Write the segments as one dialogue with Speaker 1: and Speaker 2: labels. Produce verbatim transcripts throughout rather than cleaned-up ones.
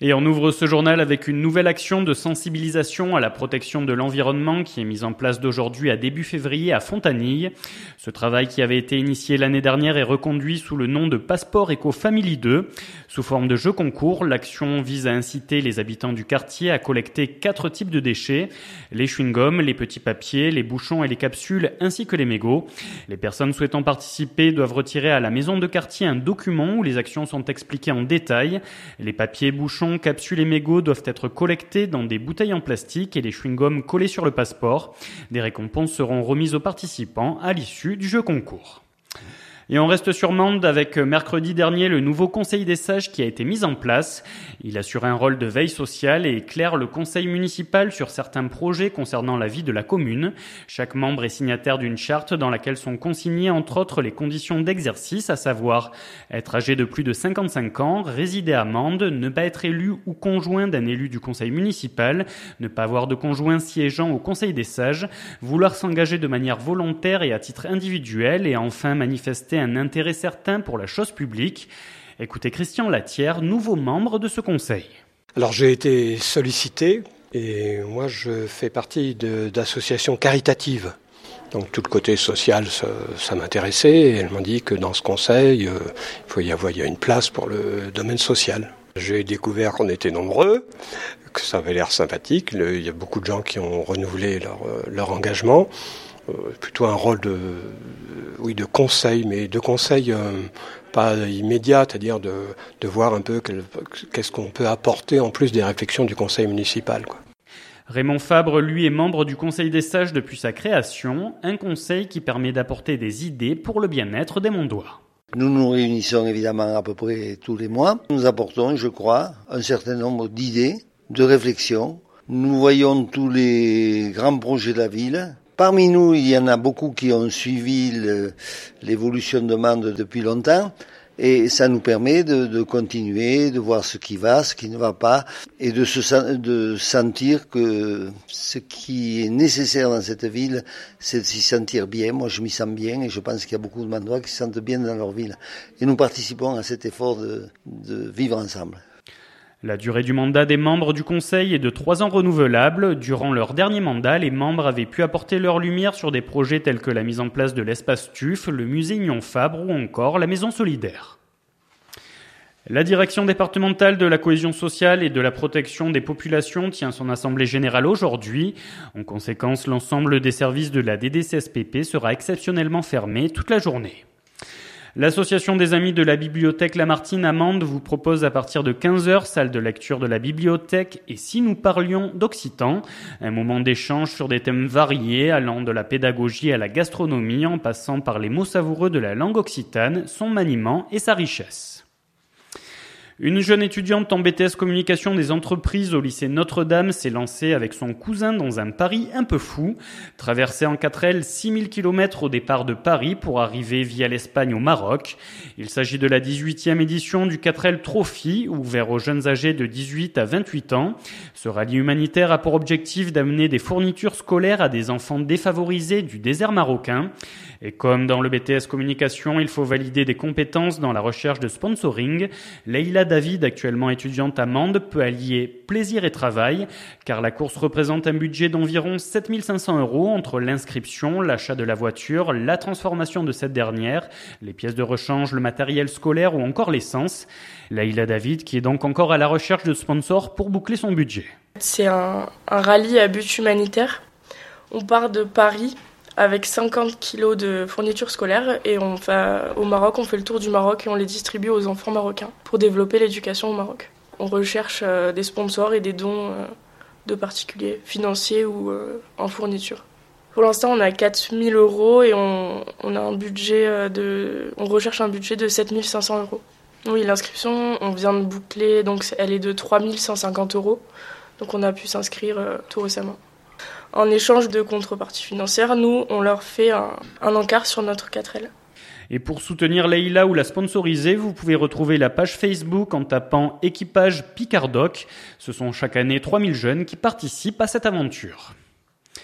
Speaker 1: Et on ouvre ce journal avec une nouvelle action de sensibilisation à la protection de l'environnement qui est mise en place d'aujourd'hui à début février à Fontanilles. Ce travail qui avait été initié l'année dernière est reconduit sous le nom de Passeport Éco-Family deux. Sous forme de jeu concours, l'action vise à inciter les habitants du quartier à collecter quatre types de déchets, les chewing-gums, les petits papiers, les bouchons et les capsules ainsi que les mégots. Les personnes souhaitant participer doivent retirer à la maison de quartier un document où les actions sont expliquées en détail. Les papiers, bouchons, capsules et mégots doivent être collectés dans des bouteilles en plastique et les chewing-gums collés sur le passeport. Des récompenses seront remises aux participants à l'issue du jeu concours. Et on reste sur Mende avec mercredi dernier le nouveau Conseil des sages qui a été mis en place. Il assure un rôle de veille sociale et éclaire le conseil municipal sur certains projets concernant la vie de la commune. Chaque membre est signataire d'une charte dans laquelle sont consignées entre autres les conditions d'exercice, à savoir être âgé de plus de cinquante-cinq ans, résider à Mende, ne pas être élu ou conjoint d'un élu du conseil municipal, ne pas avoir de conjoint siégeant au Conseil des sages, vouloir s'engager de manière volontaire et à titre individuel et enfin manifester un intérêt certain pour la chose publique. Écoutez Christian Latière, nouveau membre de ce conseil.
Speaker 2: Alors j'ai été sollicité et moi je fais partie de, d'associations caritatives. Donc tout le côté social, ça, ça m'intéressait et elle m'a dit que dans ce conseil, euh, il faut y avoir il y a une place pour le domaine social. J'ai découvert qu'on était nombreux, que ça avait l'air sympathique. Le, il y a beaucoup de gens qui ont renouvelé leur, leur engagement. Euh, plutôt un rôle de, euh, oui, de conseil, mais de conseil euh, pas immédiat, c'est-à-dire de, de voir un peu quel, qu'est-ce qu'on peut apporter en plus des réflexions du conseil municipal, quoi.
Speaker 1: Raymond Fabre, lui, est membre du Conseil des sages depuis sa création, un conseil qui permet d'apporter des idées pour le bien-être des Mondois.
Speaker 3: Nous nous réunissons évidemment à peu près tous les mois. Nous apportons, je crois, un certain nombre d'idées, de réflexions. Nous voyons tous les grands projets de la ville. Parmi nous, il y en a beaucoup qui ont suivi le, l'évolution de Mende depuis longtemps et ça nous permet de, de continuer, de voir ce qui va, ce qui ne va pas et de se de sentir que ce qui est nécessaire dans cette ville, c'est de s'y sentir bien. Moi, je m'y sens bien et je pense qu'il y a beaucoup de Mendois qui se sentent bien dans leur ville. Et nous participons à cet effort de, de vivre ensemble.
Speaker 1: La durée du mandat des membres du Conseil est de trois ans renouvelable. Durant leur dernier mandat, les membres avaient pu apporter leur lumière sur des projets tels que la mise en place de l'espace T U F, le musée Union Fabre ou encore la maison solidaire. La direction départementale de la cohésion sociale et de la protection des populations tient son assemblée générale aujourd'hui. En conséquence, l'ensemble des services de la D D C S P P sera exceptionnellement fermé toute la journée. L'association des amis de la bibliothèque Lamartine à Mende vous propose à partir de quinze heures, salle de lecture de la bibliothèque et si nous parlions d'occitan, un moment d'échange sur des thèmes variés allant de la pédagogie à la gastronomie en passant par les mots savoureux de la langue occitane, son maniement et sa richesse. Une jeune étudiante en B T S communication des entreprises au lycée Notre-Dame s'est lancée avec son cousin dans un pari un peu fou. Traverser en quatre L six mille kilomètres au départ de Paris pour arriver via l'Espagne au Maroc. Il s'agit de la dix-huitième édition du quatre L Trophy, ouvert aux jeunes âgés de dix-huit à vingt-huit ans. Ce rallye humanitaire a pour objectif d'amener des fournitures scolaires à des enfants défavorisés du désert marocain. Et comme dans le B T S communication, il faut valider des compétences dans la recherche de sponsoring, Leïla David, actuellement étudiante à Mende, peut allier plaisir et travail, car la course représente un budget d'environ sept mille cinq cents euros entre l'inscription, l'achat de la voiture, la transformation de cette dernière, les pièces de rechange, le matériel scolaire ou encore l'essence. Leïla David, qui est donc encore à la recherche de sponsors pour boucler son budget.
Speaker 4: C'est un, un rallye à but humanitaire. On part de Paris avec cinquante kilos de fournitures scolaires et on fait, au Maroc, on fait le tour du Maroc et on les distribue aux enfants marocains pour développer l'éducation au Maroc. On recherche euh, des sponsors et des dons euh, de particuliers, financiers ou euh, en fourniture. Pour l'instant, on a quatre mille euros et on, on a un budget euh, de, on recherche un budget de sept mille cinq cents euros. Oui, l'inscription, on vient de boucler, donc elle est de trois mille cent cinquante euros. Donc on a pu s'inscrire euh, tout récemment. En échange de contrepartie financière, nous, on leur fait un, un encart sur notre quatre L.
Speaker 1: Et pour soutenir Leïla ou la sponsoriser, vous pouvez retrouver la page Facebook en tapant Équipage Picardoc. Ce sont chaque année trois mille jeunes qui participent à cette aventure.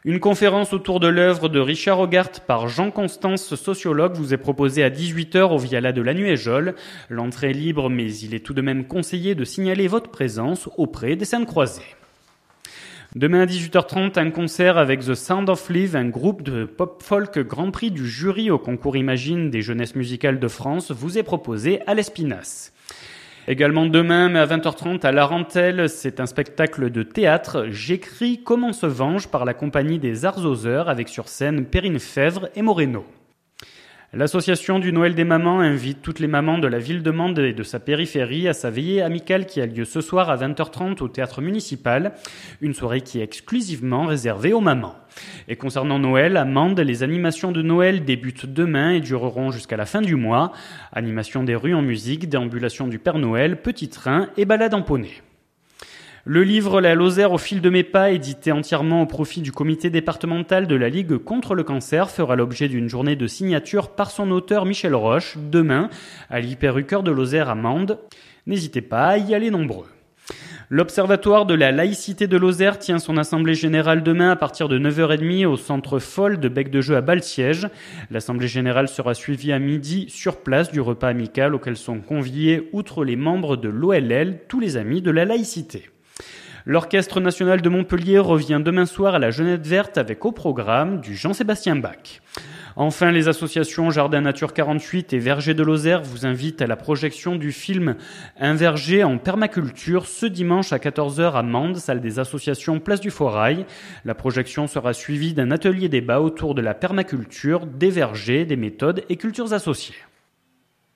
Speaker 1: Une conférence autour de l'œuvre de Richard Hogarth par Jean Constance, sociologue, vous est proposée à dix-huit heures au Viala de la Nuéjole. L'entrée est libre, mais il est tout de même conseillé de signaler votre présence auprès des Saintes Croisées. Demain à dix-huit heures trente, un concert avec The Sound of Live, un groupe de pop-folk Grand Prix du jury au concours Imagine des jeunesses musicales de France, vous est proposé à l'Espinasse. Également demain, mais à vingt heures trente, à Larentelle, c'est un spectacle de théâtre. J'écris Comment se venge par la compagnie des Arts aux Heures avec sur scène Perrine Fèvre et Moreno. L'association du Noël des mamans invite toutes les mamans de la ville de Mende et de sa périphérie à sa veillée amicale qui a lieu ce soir à vingt heures trente au théâtre municipal, une soirée qui est exclusivement réservée aux mamans. Et concernant Noël, à Mende, les animations de Noël débutent demain et dureront jusqu'à la fin du mois. Animation des rues en musique, déambulation du Père Noël, petit train et balade en poney. Le livre La Lozère au fil de mes pas, édité entièrement au profit du comité départemental de la Ligue contre le cancer, fera l'objet d'une journée de signature par son auteur Michel Roche, demain, à l'Hyper-U-Cœur de Lozère à Mende. N'hésitez pas à y aller nombreux. L'Observatoire de la laïcité de Lozère tient son assemblée générale demain à partir de neuf heures trente au centre Foll de Bec de Jeu à Balsiège. L'assemblée générale sera suivie à midi sur place du repas amical auquel sont conviés, outre les membres de l'O L L, tous les amis de la laïcité. L'Orchestre national de Montpellier revient demain soir à la Genette Verte avec au programme du Jean-Sébastien Bach. Enfin, les associations Jardin Nature quarante-huit et Verger de Lozère vous invitent à la projection du film Un verger en permaculture ce dimanche à quatorze heures à Mende, salle des associations Place du Forail. La projection sera suivie d'un atelier débat autour de la permaculture, des vergers, des méthodes et cultures associées.